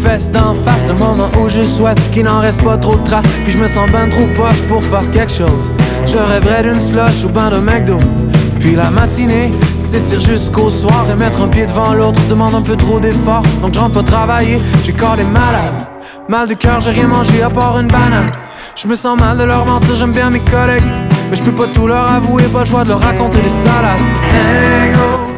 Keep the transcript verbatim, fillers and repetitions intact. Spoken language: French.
fesses d'en face, le moment où je souhaite qu'il n'en reste pas trop de traces. Puis je me sens ben trop poche pour faire quelque chose. Je rêverais d'une slush ou ben de McDo. Puis la matinée s'étire jusqu'au soir. Et mettre un pied devant l'autre demande un peu trop d'efforts. Donc je rentre pas travailler, j'ai corps des malades. Mal de cœur, j'ai rien mangé à part une banane. Je me sens mal de leur mentir, j'aime bien mes collègues. Mais je peux pas tout leur avouer, pas le choix de leur raconter des salades. Hangover,